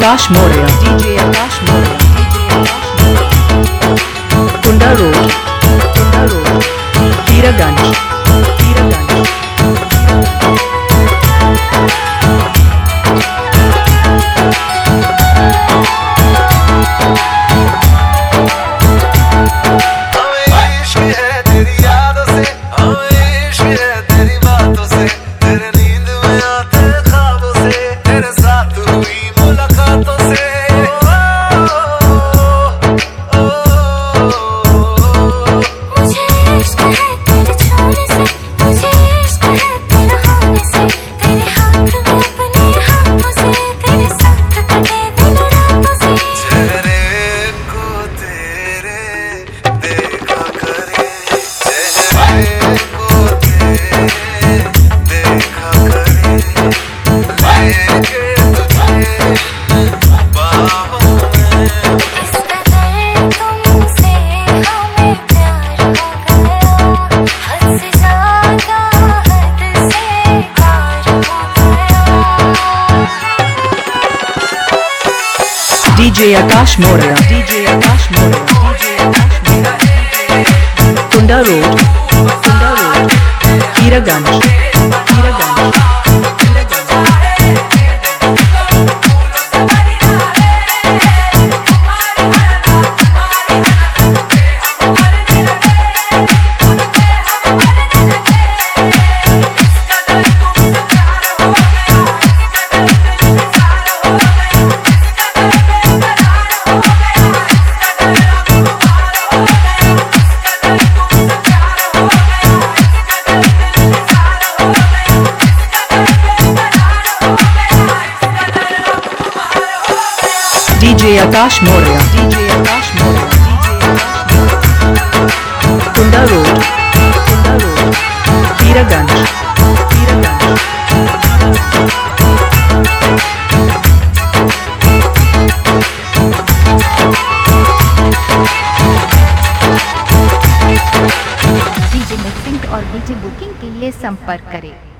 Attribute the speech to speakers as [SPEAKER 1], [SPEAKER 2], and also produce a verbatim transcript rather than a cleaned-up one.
[SPEAKER 1] आकाश Maurya DJ Akash Maurya Kunda road Kunda road Hiraganj Hiraganj DJ Akash Maurya DJ Akash Maurya Kunda road Kunda road Hiraganj Hiraganj DJ Akash Maurya DJ Akash Maurya Kunda road Kunda road Hiraganj Hiraganj
[SPEAKER 2] DJ mixing और DJ booking के लिए संपर्क करें।